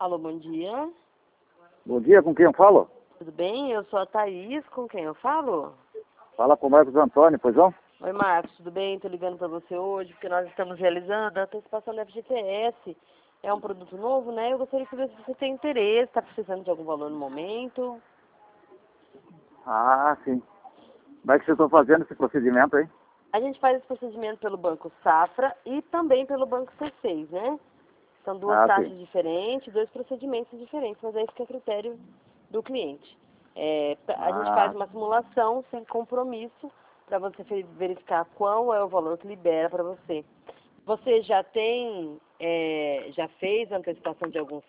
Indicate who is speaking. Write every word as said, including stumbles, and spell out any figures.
Speaker 1: Alô, bom dia.
Speaker 2: Bom dia, com quem eu falo?
Speaker 1: Tudo bem? Eu sou a Thaís, com quem eu falo?
Speaker 2: Fala com o Marcos Antônio, pois não?
Speaker 1: Oi, Marcos, tudo bem? Estou ligando para você hoje porque nós estamos realizando a antecipação da F G T S. É um produto novo, né? Eu gostaria de saber se você tem interesse, está precisando de algum valor no momento.
Speaker 2: Ah, sim. Como é que vocês estão fazendo esse procedimento aí?
Speaker 1: A gente faz esse procedimento pelo Banco Safra e também pelo Banco C seis, né? São duas
Speaker 2: Ah, sim.
Speaker 1: taxas diferentes, dois procedimentos diferentes, mas aí fica a critério do cliente. É, a gente faz
Speaker 2: Ah,
Speaker 1: uma simulação sem compromisso para você fe- verificar qual é o valor que libera para você. Você já tem, é, já fez a antecipação de alguns